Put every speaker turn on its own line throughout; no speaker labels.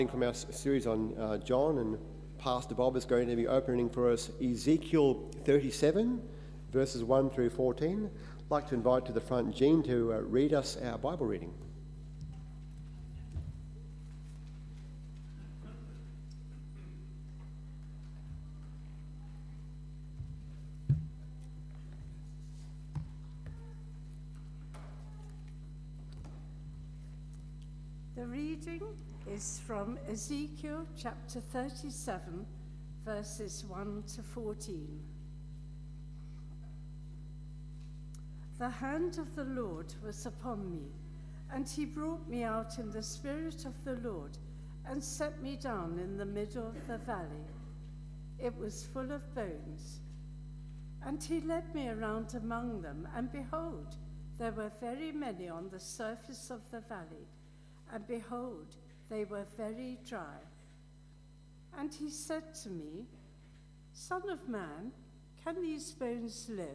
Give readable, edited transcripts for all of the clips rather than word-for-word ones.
From our series on John, and Pastor Bob is going to be opening for us Ezekiel 37, verses 1 through 14. I'd like to invite to the front Jean to read us our Bible reading.
The reading is from Ezekiel chapter 37, verses 1 to 14. The hand of the Lord was upon me, and he brought me out in the spirit of the Lord and set me down in the middle of the valley. It was full of bones. And he led me around among them, and behold, there were very many on the surface of the valley, and behold, they were very dry. And he said to me, Son of man, can these bones live?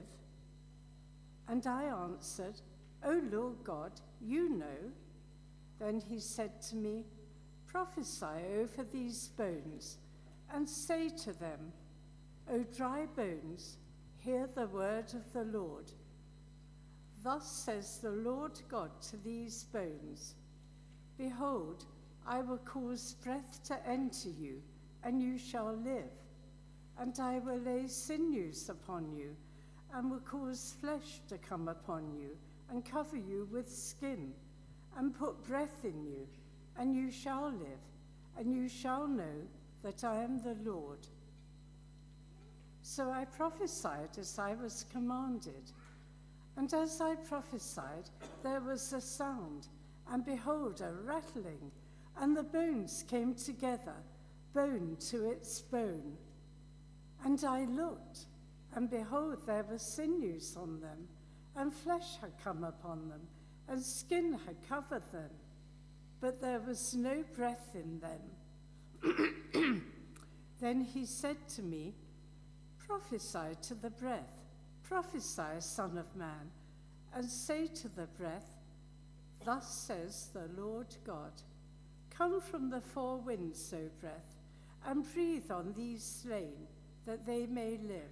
And I answered, O Lord God, you know. Then he said to me, Prophesy over these bones, and say to them, O dry bones, hear the word of the Lord. Thus says the Lord God to these bones, Behold, I will cause breath to enter you, and you shall live. And I will lay sinews upon you, and will cause flesh to come upon you, and cover you with skin, and put breath in you, and you shall live, and you shall know that I am the Lord. So I prophesied as I was commanded. And as I prophesied, there was a sound, and behold, a rattling, and the bones came together, bone to its bone. And I looked, and behold, there were sinews on them, and flesh had come upon them, and skin had covered them, but there was no breath in them. Then he said to me, Prophesy to the breath, prophesy, Son of man, and say to the breath, Thus says the Lord God, Come from the four winds, O breath, and breathe on these slain, that they may live.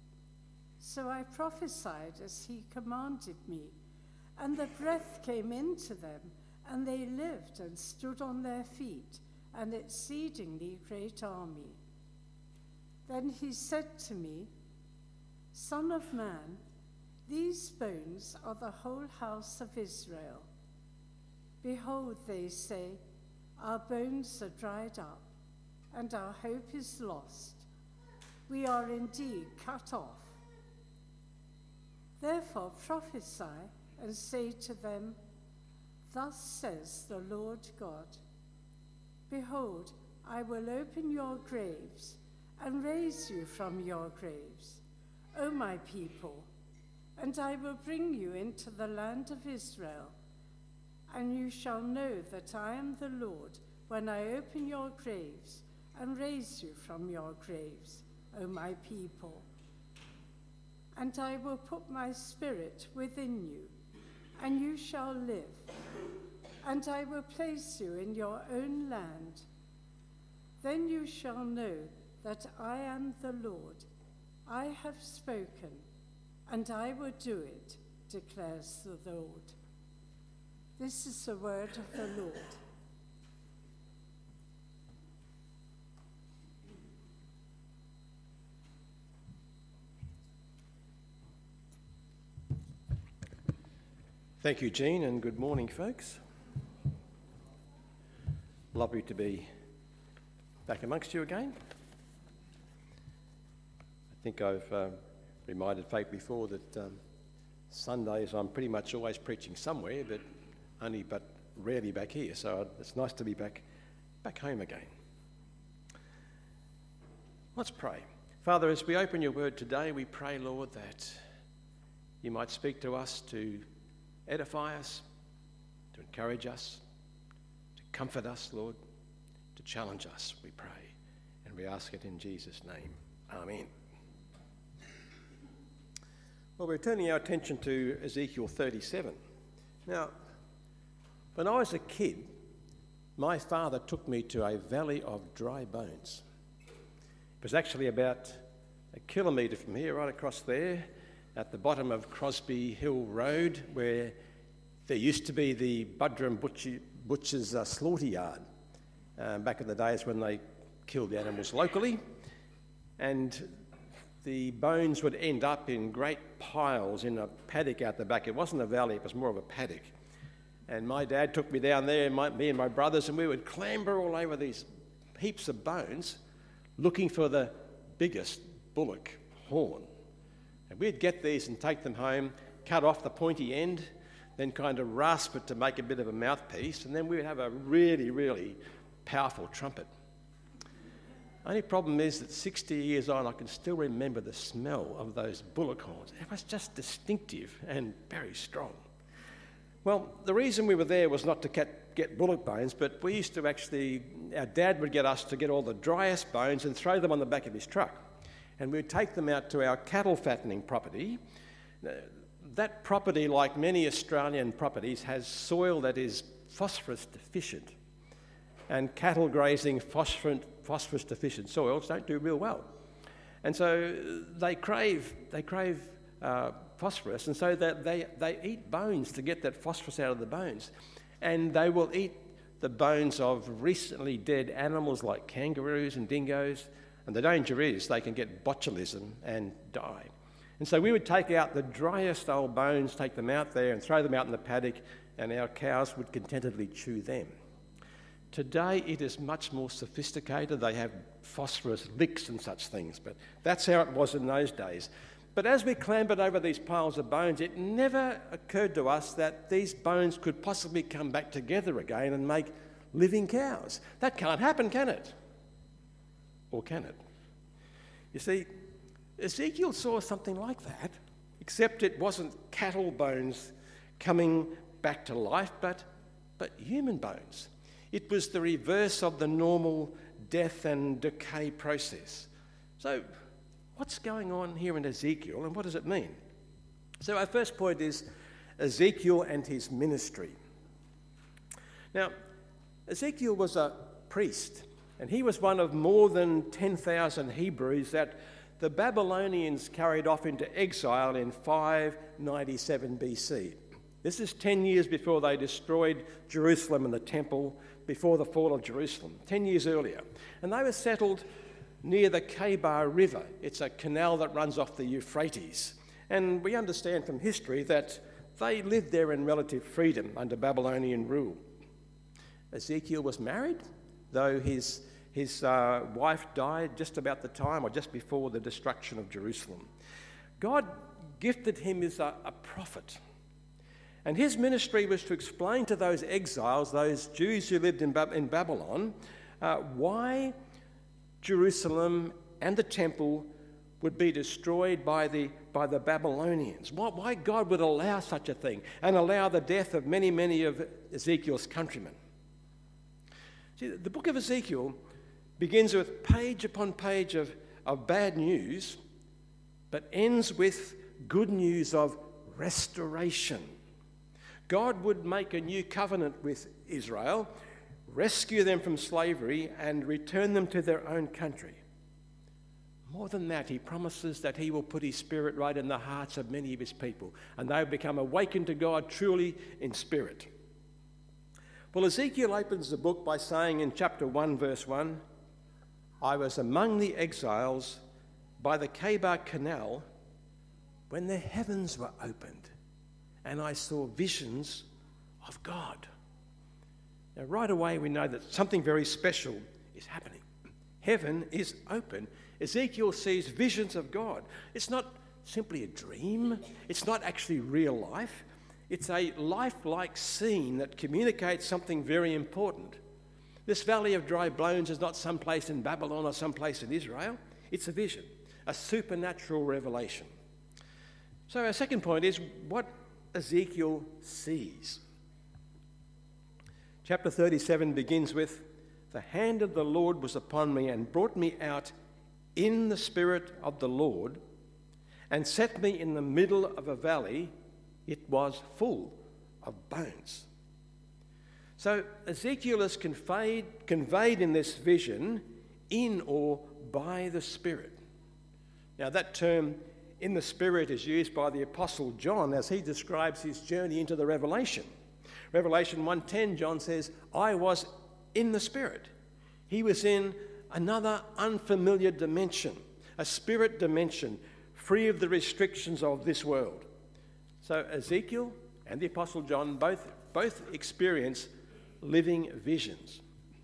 So I prophesied as he commanded me, and the breath came into them, and they lived and stood on their feet, an exceedingly great army. Then he said to me, Son of man, these bones are the whole house of Israel. Behold, they say, Our bones are dried up, and our hope is lost. We are indeed cut off. Therefore prophesy and say to them, Thus says the Lord God, Behold, I will open your graves and raise you from your graves, O my people, and I will bring you into the land of Israel. And you shall know that I am the Lord when I open your graves and raise you from your graves, O my people. And I will put my spirit within you, and you shall live. And I will place you in your own land. Then you shall know that I am the Lord. I have spoken, and I will do it, declares the Lord. This is the word of the Lord.
Thank you, Jean, and good morning, folks. Lovely to be back amongst you again. I think I've reminded folk before that Sundays I'm pretty much always preaching somewhere, but rarely back here, so it's nice to be back home again. Let's pray. Father, as we open your word today, we pray, Lord, that you might speak to us to edify us, to encourage us, to comfort us, Lord, to challenge us, we pray. And we ask it in Jesus' name. Amen. Well, we're turning our attention to Ezekiel 37. Now, when I was a kid, my father took me to a valley of dry bones. It was actually about a kilometre from here, right across there, at the bottom of Crosby Hill Road, where there used to be the Buderim Butcher's slaughter yard back in the days when they killed the animals locally. And the bones would end up in great piles in a paddock out the back. It wasn't a valley, it was more of a paddock. And my dad took me down there, me and my brothers, and we would clamber all over these heaps of bones looking for the biggest bullock horn. And we'd get these and take them home, cut off the pointy end, then kind of rasp it to make a bit of a mouthpiece, and then we would have a really, really powerful trumpet. Only problem is that 60 years on, I can still remember the smell of those bullock horns. It was just distinctive and very strong. Well, the reason we were there was not to get bullock bones, but we used to our dad would get us to get all the driest bones and throw them on the back of his truck. And we'd take them out to our cattle fattening property. That property, like many Australian properties, has soil that is phosphorus deficient. And cattle grazing phosphorus deficient soils don't do real well. And so they crave phosphorus, and so that they eat bones to get that phosphorus out of the bones. And they will eat the bones of recently dead animals like kangaroos and dingoes, and the danger is they can get botulism and die. And so we would take out the driest old bones, take them out there and throw them out in the paddock, and our cows would contentedly chew them. Today it is much more sophisticated. They have phosphorus licks and such things, but that's how it was in those days. But as we clambered over these piles of bones, it never occurred to us that these bones could possibly come back together again and make living cows. That can't happen, can it? Or can it? You see, Ezekiel saw something like that, except it wasn't cattle bones coming back to life, but human bones. It was the reverse of the normal death and decay process. So, what's going on here in Ezekiel, and what does it mean? So our first point is Ezekiel and his ministry. Now, Ezekiel was a priest, and he was one of more than 10,000 Hebrews that the Babylonians carried off into exile in 597 BC. This is 10 years before they destroyed Jerusalem and the temple, before the fall of Jerusalem, 10 years earlier. And they were settled near the Kebar River. It's a canal that runs off the Euphrates. And we understand from history that they lived there in relative freedom under Babylonian rule. Ezekiel was married, though his wife died just about the time or just before the destruction of Jerusalem. God gifted him as a prophet. And his ministry was to explain to those exiles, those Jews who lived in Babylon, why Jerusalem and the temple would be destroyed by the Babylonians. Why God would allow such a thing and allow the death of many, many of Ezekiel's countrymen. See, the book of Ezekiel begins with page upon page of bad news, but ends with good news of restoration. God would make a new covenant with Israel, rescue them from slavery, and return them to their own country. More than that, he promises that he will put his spirit right in the hearts of many of his people, and they will become awakened to God truly in spirit. Well, Ezekiel opens the book by saying in chapter 1, verse 1, I was among the exiles by the Kebar Canal when the heavens were opened, and I saw visions of God. Now, right away, we know that something very special is happening. Heaven is open. Ezekiel sees visions of God. It's not simply a dream. It's not actually real life. It's a lifelike scene that communicates something very important. This valley of dry bones is not some place in Babylon or some place in Israel. It's a vision, a supernatural revelation. So our second point is what Ezekiel sees. Chapter 37 begins with, the hand of the Lord was upon me and brought me out in the spirit of the Lord and set me in the middle of a valley. It was full of bones. So Ezekiel is conveyed in this vision in or by the Spirit. Now that term, in the Spirit, is used by the Apostle John as he describes his journey into the Revelation. Revelation 1:10, John says, I was in the Spirit. He was in another unfamiliar dimension, a spirit dimension, free of the restrictions of this world. So Ezekiel and the Apostle John both experience living visions.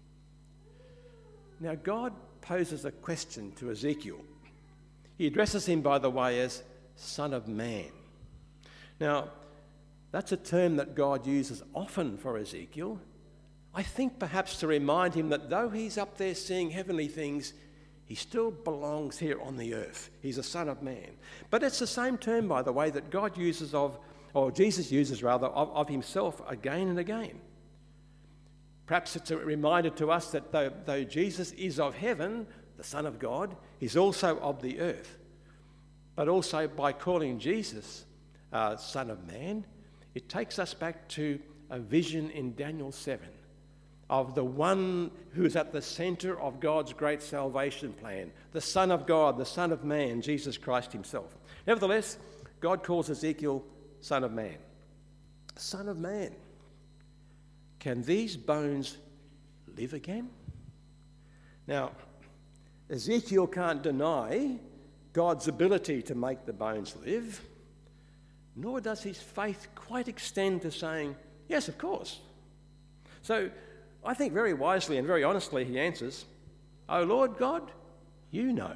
Now God poses a question to Ezekiel. He addresses him, by the way, as Son of Man. Now, that's a term that God uses often for Ezekiel. I think perhaps to remind him that though he's up there seeing heavenly things, he still belongs here on the earth. He's a Son of Man. But it's the same term, by the way, that God uses Jesus uses of himself again and again. Perhaps it's a reminder to us that though Jesus is of heaven, the Son of God, he's also of the earth. But also by calling Jesus Son of Man, it takes us back to a vision in Daniel 7 of the one who is at the centre of God's great salvation plan, the Son of God, the Son of Man, Jesus Christ himself. Nevertheless, God calls Ezekiel Son of Man. Son of Man, can these bones live again? Now, Ezekiel can't deny God's ability to make the bones live, nor does his faith quite extend to saying, yes, of course. So I think very wisely and very honestly he answers, O Lord God, you know.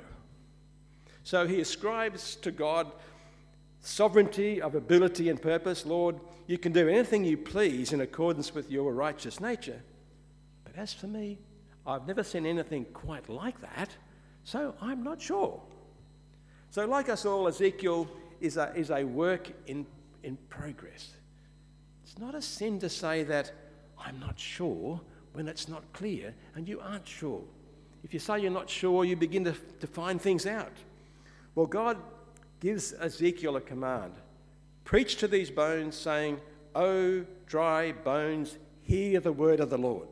So he ascribes to God sovereignty of ability and purpose. Lord, you can do anything you please in accordance with your righteous nature. But as for me, I've never seen anything quite like that, so I'm not sure. So like us all, Ezekiel is a work in progress. It's not a sin to say that I'm not sure when it's not clear and you aren't sure. If you say you're not sure, you begin to find things out. Well, God gives Ezekiel a command. Preach to these bones, saying, O dry bones, hear the word of the Lord.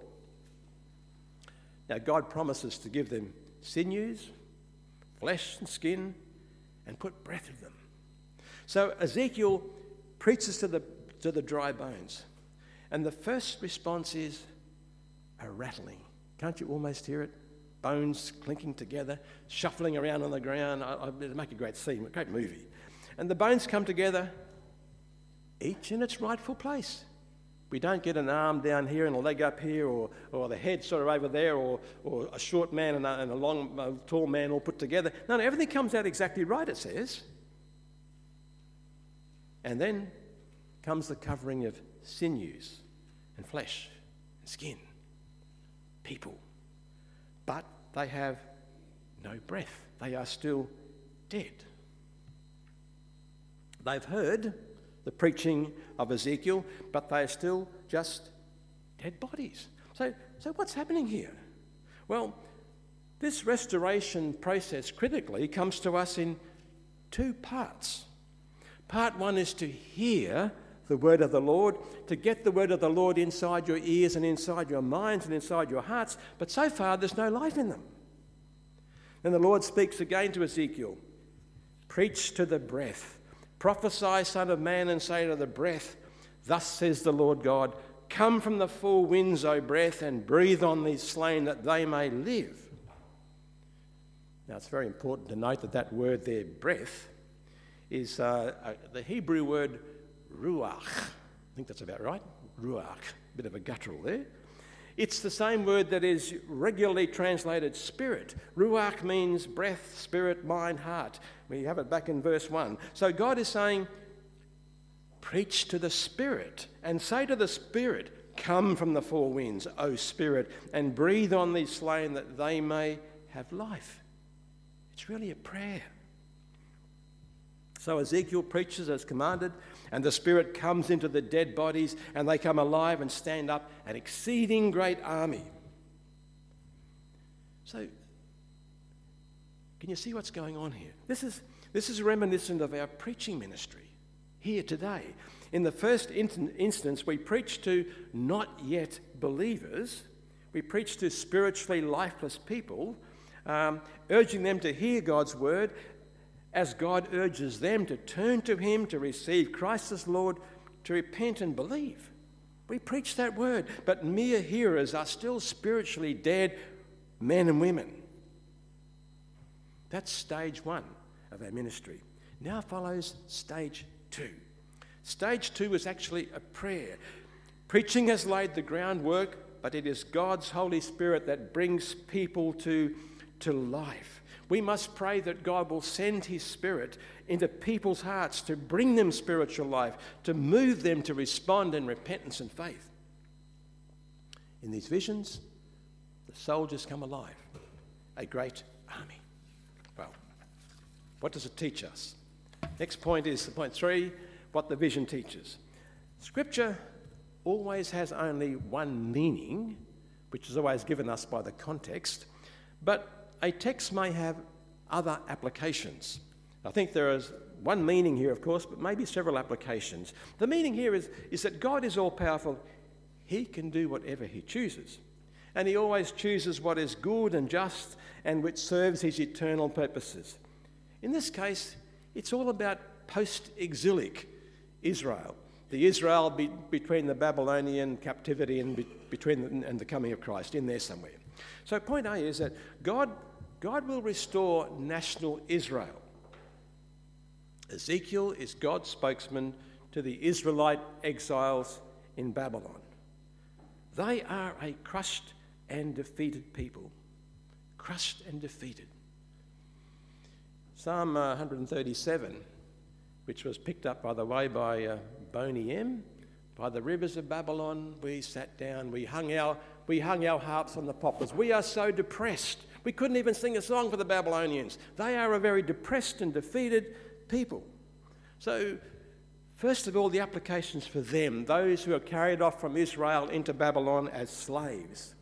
Now, God promises to give them sinews, flesh and skin, and put breath in them. So Ezekiel preaches to the dry bones. And the first response is a rattling. Can't you almost hear it? Bones clinking together, shuffling around on the ground. It'd make a great scene, a great movie. And the bones come together, each in its rightful place. We don't get an arm down here and a leg up here, or the head sort of over there, or a short man and a tall man all put together. No, everything comes out exactly right, it says. And then comes the covering of sinews and flesh and skin, people. But they have no breath. They are still dead. They've heard the preaching of Ezekiel, but they are still just dead bodies. So what's happening here? Well, this restoration process critically comes to us in two parts. Part one is to hear the word of the Lord, to get the word of the Lord inside your ears and inside your minds and inside your hearts, but so far there's no life in them. Then the Lord speaks again to Ezekiel, preach to the breath, prophesy, Son of Man, and say to the breath, thus says the Lord God, come from the four winds, O breath, and breathe on these slain that they may live. Now it's very important to note that word there, breath, is the Hebrew word ruach. I think that's about right. Ruach. Bit of a guttural there. It's the same word that is regularly translated spirit. Ruach means breath, spirit, mind, heart. We have it back in verse 1. So God is saying, preach to the Spirit and say to the Spirit, come from the four winds, O Spirit, and breathe on these slain that they may have life. It's really a prayer. So Ezekiel preaches as commanded, and the Spirit comes into the dead bodies, and they come alive and stand up, an exceeding great army. So, can you see what's going on here? This is reminiscent of our preaching ministry here today. In the first instance, we preach to not yet believers. We preach to spiritually lifeless people, urging them to hear God's word as God urges them to turn to him, to receive Christ as Lord, to repent and believe. We preach that word, but mere hearers are still spiritually dead men and women. That's stage one of our ministry. Now follows stage two. Stage two is actually a prayer. Preaching has laid the groundwork, but it is God's Holy Spirit that brings people to life. We must pray that God will send his Spirit into people's hearts to bring them spiritual life, to move them to respond in repentance and faith. In these visions, the soldiers come alive, a great army. Well, what does it teach us? Next point is point 3, what the vision teaches. Scripture always has only one meaning, which is always given us by the context, but a text may have other applications. I think there is one meaning here, of course, but maybe several applications. The meaning here is that God is all-powerful. He can do whatever he chooses. And he always chooses what is good and just and which serves his eternal purposes. In this case, it's all about post-exilic Israel, the Israel between the Babylonian captivity and the coming of Christ, in there somewhere. So point A is that God will restore national Israel. Ezekiel is God's spokesman to the Israelite exiles in Babylon. They are a crushed and defeated people. Crushed and defeated. Psalm 137, which was picked up, by the way, by Boney M. By the rivers of Babylon, we sat down, we hung our harps on the poplars. We are so depressed. We couldn't even sing a song for the Babylonians. They are a very depressed and defeated people. So, first of all, the applications for them, those who are carried off from Israel into Babylon as slaves.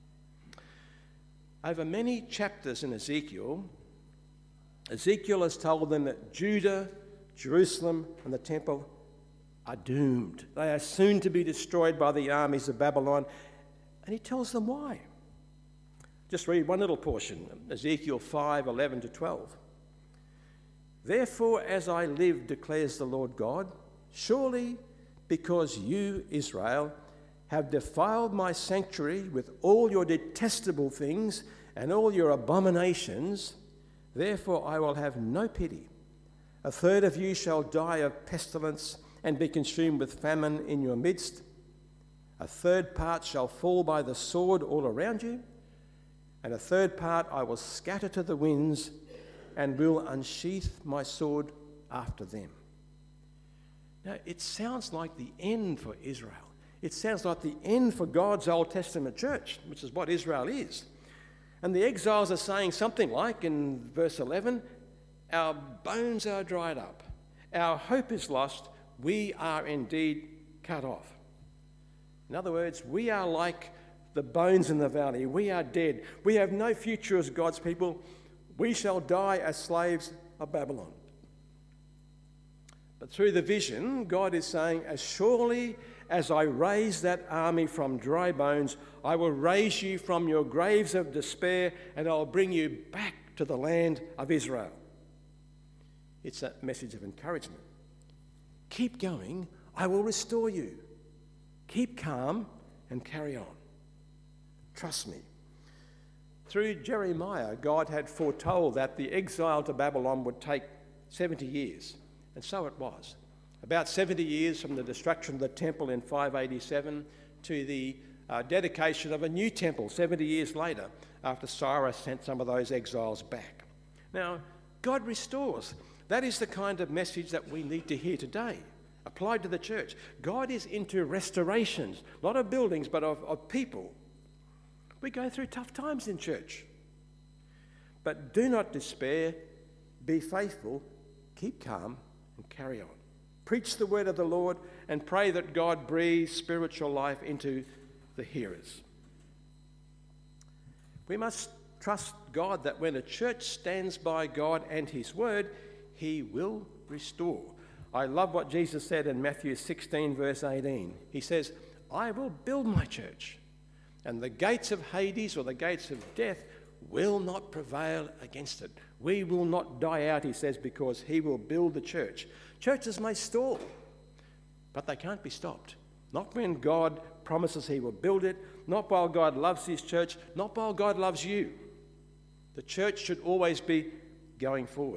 Over many chapters in Ezekiel has told them that Judah, Jerusalem, and the temple are doomed. They are soon to be destroyed by the armies of Babylon, and he tells them why. Just read one little portion, Ezekiel 5:11 to 12. Therefore, as I live, declares the Lord God, surely because you, Israel, have defiled my sanctuary with all your detestable things and all your abominations, therefore I will have no pity. A third of you shall die of pestilence and be consumed with famine in your midst. A third part shall fall by the sword all around you, and a third part I will scatter to the winds and will unsheath my sword after them. Now, it sounds like the end for Israel. It sounds like the end for God's Old Testament church, which is what Israel is. And the exiles are saying something like, in verse 11, our bones are dried up, our hope is lost, we are indeed cut off. In other words, we are like the bones in the valley. We are dead. We have no future as God's people. We shall die as slaves of Babylon. But through the vision, God is saying, as surely as I raise that army from dry bones, I will raise you from your graves of despair and I'll bring you back to the land of Israel. It's a message of encouragement. Keep going, I will restore you. Keep calm and carry on. Trust me. Through Jeremiah, God had foretold that the exile to Babylon would take 70 years, and so it was. About 70 years from the destruction of the temple in 587 to the dedication of a new temple 70 years later, after Cyrus sent some of those exiles back. Now, God restores. That is the kind of message that we need to hear today, applied to the church. God is into restorations, not of buildings, but of people. We go through tough times in church. But do not despair, be faithful, keep calm, and carry on. Preach the word of the Lord and pray that God breathes spiritual life into the hearers. We must trust God that when a church stands by God and his word, he will restore. I love what Jesus said in Matthew 16, verse 18. He says, I will build my church, and the gates of Hades, or the gates of death, will not prevail against it. We will not die out, he says, because he will build the church. Churches may stall, but they can't be stopped. Not when God promises he will build it, not while God loves his church, not while God loves you. The church should always be going forward.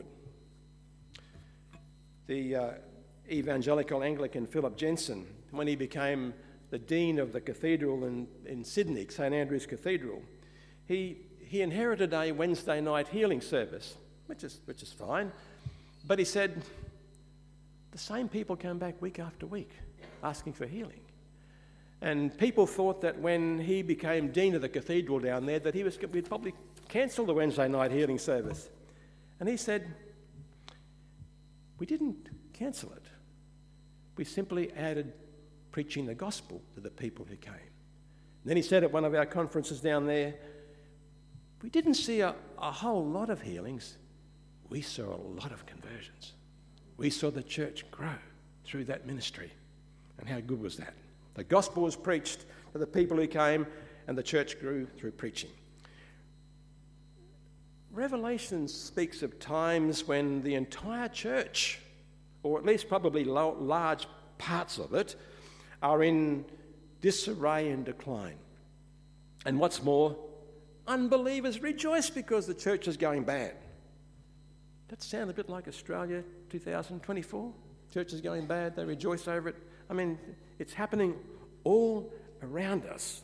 The evangelical Anglican Philip Jensen, when he became the dean of the cathedral in Sydney, St Andrew's Cathedral, he inherited a Wednesday night healing service, which is fine, but he said the same people came back week after week asking for healing. And people thought that when he became dean of the cathedral down there that we'd probably cancel the Wednesday night healing service. And he said, we didn't cancel it. We simply added preaching the gospel to the people who came. And then he said at one of our conferences down there, we didn't see a whole lot of healings. We saw a lot of conversions. We saw the church grow through that ministry. And how good was that? The gospel was preached to the people who came, and the church grew through preaching. Revelation speaks of times when the entire church, or at least probably large parts of it, are in disarray and decline. And what's more, unbelievers rejoice because the church is going bad. That sound a bit like Australia 2024? Church is going bad, they rejoice over it. I mean, it's happening all around us.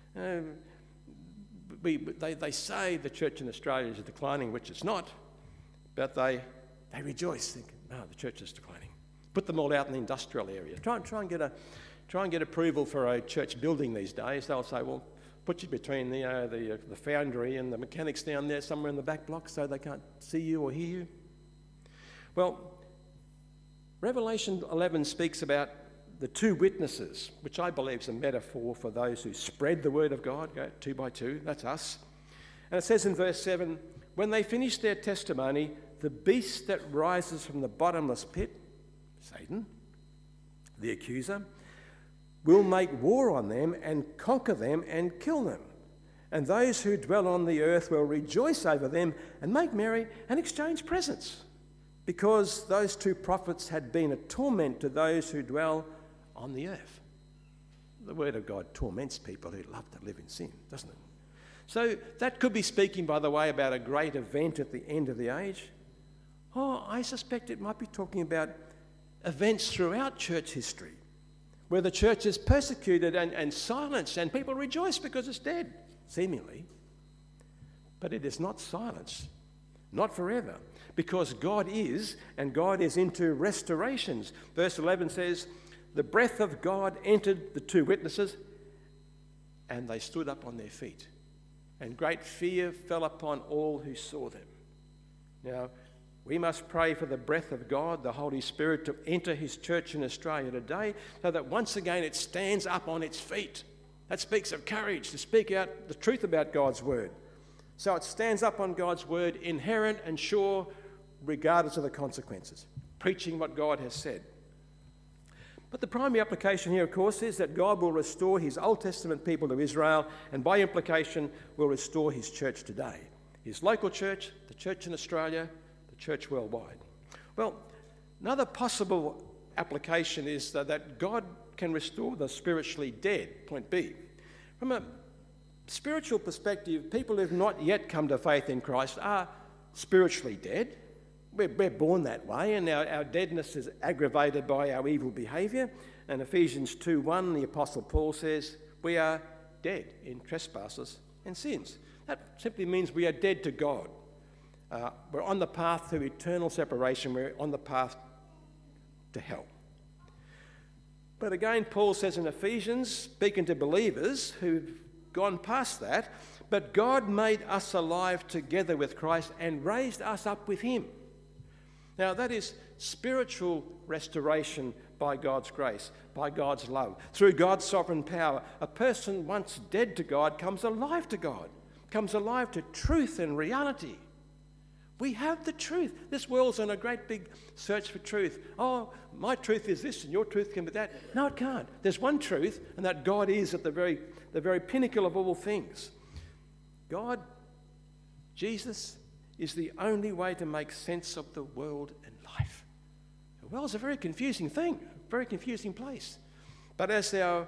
They say the church in Australia is declining, which it's not, but they rejoice, thinking, oh, the church is declining. Put them all out in the industrial area. Try and get approval for a church building these days. They'll say, well, put you between the foundry and the mechanics down there somewhere in the back block so they can't see you or hear you. Well, Revelation 11 speaks about the two witnesses, which I believe is a metaphor for those who spread the word of God, go 2 by 2, that's us. And it says in verse 7, when they finish their testimony, the beast that rises from the bottomless pit, Satan, the accuser, will make war on them and conquer them and kill them. And those who dwell on the earth will rejoice over them and make merry and exchange presents, because those two prophets had been a torment to those who dwell on the earth. The word of God torments people who love to live in sin, doesn't it? So that could be speaking, by the way, about a great event at the end of the age. Oh, I suspect it might be talking about events throughout church history where the church is persecuted and silenced and people rejoice because it's dead, seemingly. But it is not silenced, not forever, because God is, and God is into restorations. Verse 11 says, the breath of God entered the two witnesses, and they stood up on their feet. And great fear fell upon all who saw them. Now, we must pray for the breath of God, the Holy Spirit, to enter his church in Australia today, so that once again it stands up on its feet. That speaks of courage, to speak out the truth about God's word. So it stands up on God's word, inherent and sure, regardless of the consequences, preaching what God has said. But the primary application here, of course, is that God will restore his Old Testament people to Israel, and by implication will restore his church today. His local church, the church in Australia, the church worldwide. Well, another possible application is that God can restore the spiritually dead, point B. From a spiritual perspective, people who have not yet come to faith in Christ are spiritually dead. We're born that way, and our deadness is aggravated by our evil behaviour. And Ephesians 2:1, the Apostle Paul says, we are dead in trespasses and sins. That simply means we are dead to God. We're on the path to eternal separation. We're on the path to hell. But again, Paul says in Ephesians, speaking to believers who've gone past that, but God made us alive together with Christ and raised us up with him. Now, that is spiritual restoration by God's grace, by God's love. Through God's sovereign power, a person once dead to God comes alive to God, comes alive to truth and reality. We have the truth. This world's on a great big search for truth. Oh, my truth is this and your truth can be that. No, it can't. There's one truth, and that God is at the very pinnacle of all things. God, Jesus, is the only way to make sense of the world and life. The world's a very confusing thing, a very confusing place. But as our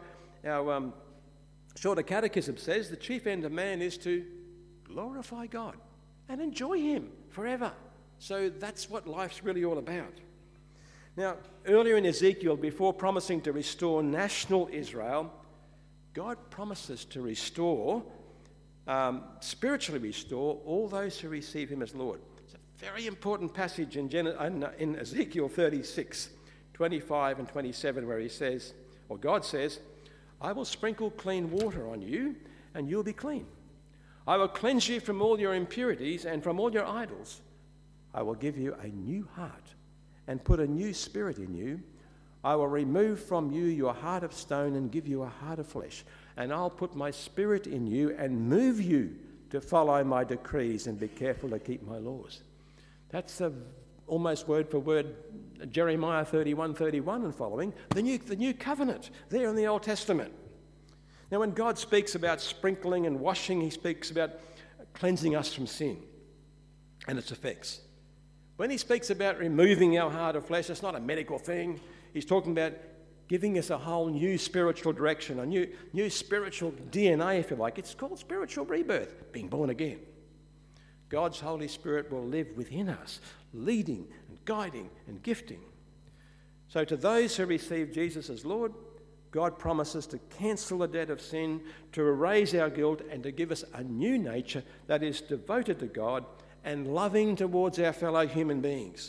Shorter Catechism says, the chief end of man is to glorify God and enjoy him forever. So that's what life's really all about. Now, earlier in Ezekiel, before promising to restore national Israel, God promises to restore, spiritually restore, all those who receive him as Lord. It's a very important passage in Ezekiel 36, 25 and 27, where he says, or God says, I will sprinkle clean water on you, and you'll be clean. I will cleanse you from all your impurities and from all your idols. I will give you a new heart and put a new spirit in you. I will remove from you your heart of stone and give you a heart of flesh. And I'll put my spirit in you and move you to follow my decrees and be careful to keep my laws. That's almost word for word Jeremiah 31:31 and following, the new covenant there in the Old Testament. Now, when God speaks about sprinkling and washing, he speaks about cleansing us from sin and its effects. When he speaks about removing our heart of flesh, it's not a medical thing. He's talking about giving us a whole new spiritual direction, a new spiritual DNA, if you like. It's called spiritual rebirth, being born again. God's Holy Spirit will live within us, leading and guiding and gifting. So to those who receive Jesus as Lord, God promises to cancel the debt of sin, to erase our guilt, and to give us a new nature that is devoted to God and loving towards our fellow human beings.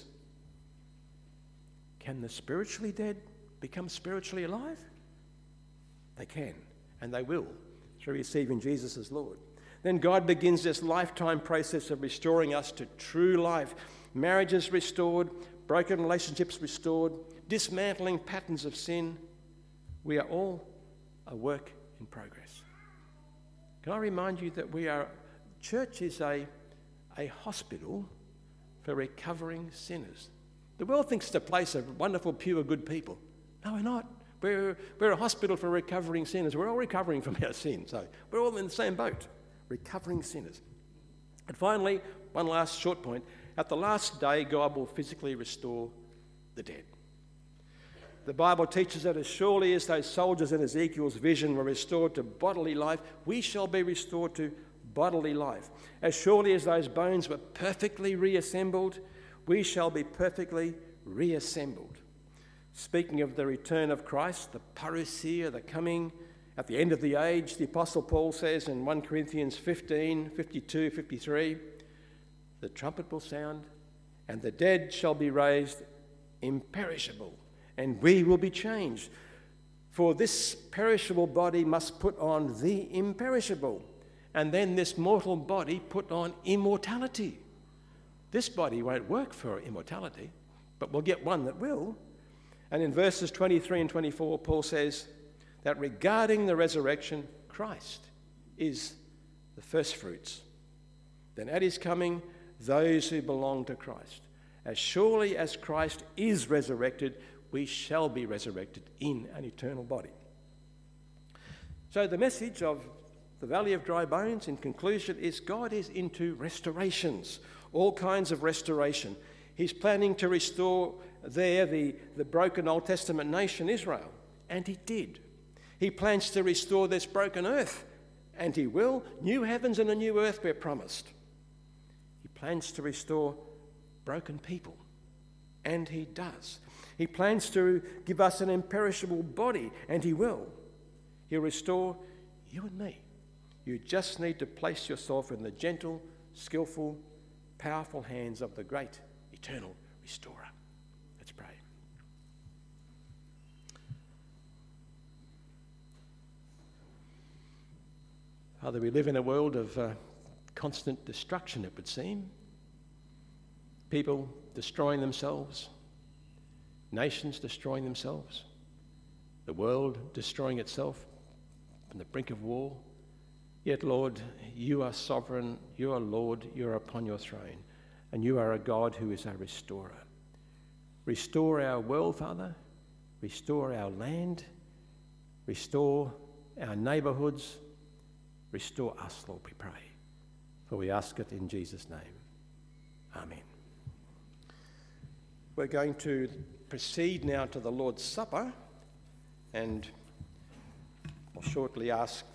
Can the spiritually dead become spiritually alive? They can, and they will, through receiving Jesus as Lord. Then God begins this lifetime process of restoring us to true life. Marriages restored, broken relationships restored, dismantling patterns of sin. We are all a work in progress. Can I remind you that church is a hospital for recovering sinners. The world thinks it's a place of wonderful, pure, good people. No, we're not. We're a hospital for recovering sinners. We're all recovering from our sin, so we're all in the same boat, recovering sinners. And finally, one last short point. At the last day, God will physically restore the dead. The Bible teaches that as surely as those soldiers in Ezekiel's vision were restored to bodily life, we shall be restored to bodily life. As surely as those bones were perfectly reassembled, we shall be perfectly reassembled. Speaking of the return of Christ, the parousia, the coming at the end of the age, the Apostle Paul says in 1 Corinthians 15, 52, 53, the trumpet will sound, and the dead shall be raised imperishable, and we will be changed. For this perishable body must put on the imperishable, and then this mortal body put on immortality. This body won't work for immortality, but we'll get one that will. And in verses 23 and 24, Paul says that regarding the resurrection, Christ is the first fruits. Then at his coming, those who belong to Christ. As surely as Christ is resurrected, we shall be resurrected in an eternal body. So the message of the Valley of Dry Bones, in conclusion, is God is into restorations, all kinds of restoration. He's planning to restore there the broken Old Testament nation Israel, and he did. He plans to restore this broken earth, and he will. New heavens and a new earth we're promised. He plans to restore broken people, and he does. He plans to give us an imperishable body, and he will. He'll restore you and me. You just need to place yourself in the gentle, skillful, powerful hands of the great eternal restorer. Let's pray. Father, we live in a world of constant destruction, it would seem. People destroying themselves, nations destroying themselves, the world destroying itself on the brink of war. Yet, Lord, you are sovereign, you are Lord, you are upon your throne. and you are a God who is a restorer. Restore our world, Father. Restore our land. Restore our neighbourhoods. Restore us, Lord, we pray. For we ask it in Jesus' name. Amen. We're going to proceed now to the Lord's Supper, and I'll shortly ask